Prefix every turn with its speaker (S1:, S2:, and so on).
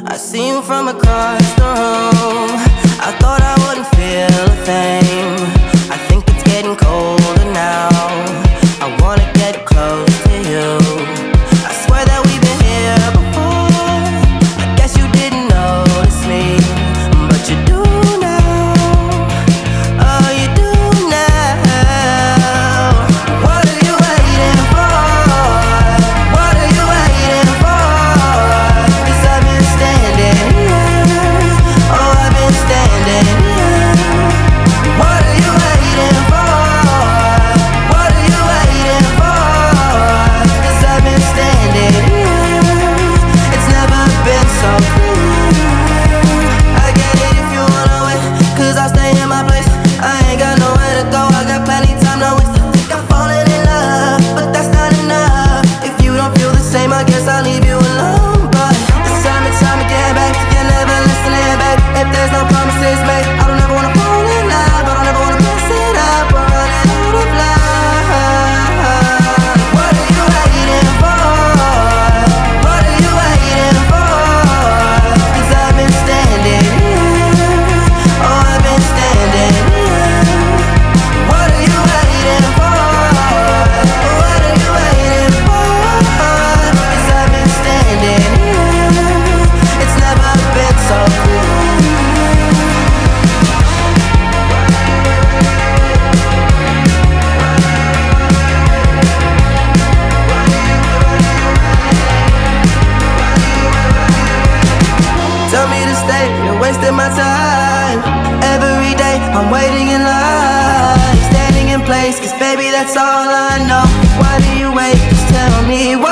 S1: I see you from across the room. I thought I wouldn't feel a thing. I think it's getting colder now. I wanna get close to you. I swear that we've been here before. I guess you didn't notice me, but you do now. Oh, you do now. What are you waiting for? What are you waiting for? 'Cause I've been standing here. Oh, I've been standing here. What are you waiting for? What are you waiting for? 'Cause I've been standing here. It's never been so clear. I get it if you wanna wait, 'cause I'll stay in my place. I ain't got nowhere to go, I got plenty time to waste. I think I'm falling in love, but that's not enough. If you don't feel the same, I guess I'll leave you alone. But it's time and time again, babe, you're never listening, babe. If there's no promises made, I don't ever wanna fall in love, I don't ever wanna mess it up. We're running out of love. What are you waiting for? What are you waiting for? 'Cause I've been standing here. Oh, I've been standing here. What are you waiting for? What are you waiting for? 'Cause I've been standing here. It's never been so clear. Tell me to stay, you're wasting my time. Every day I'm waiting in line, standing in place, 'cause baby that's all I know. Why do you wait? Just tell me why.